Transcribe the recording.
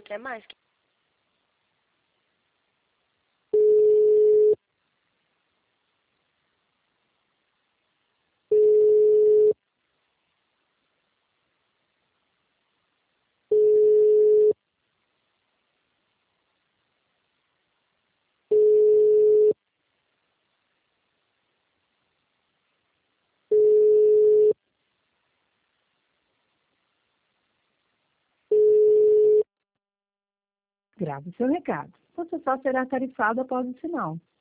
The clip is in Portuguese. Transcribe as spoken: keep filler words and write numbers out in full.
quer mais? Grave seu recado. Você só será tarifado após o sinal.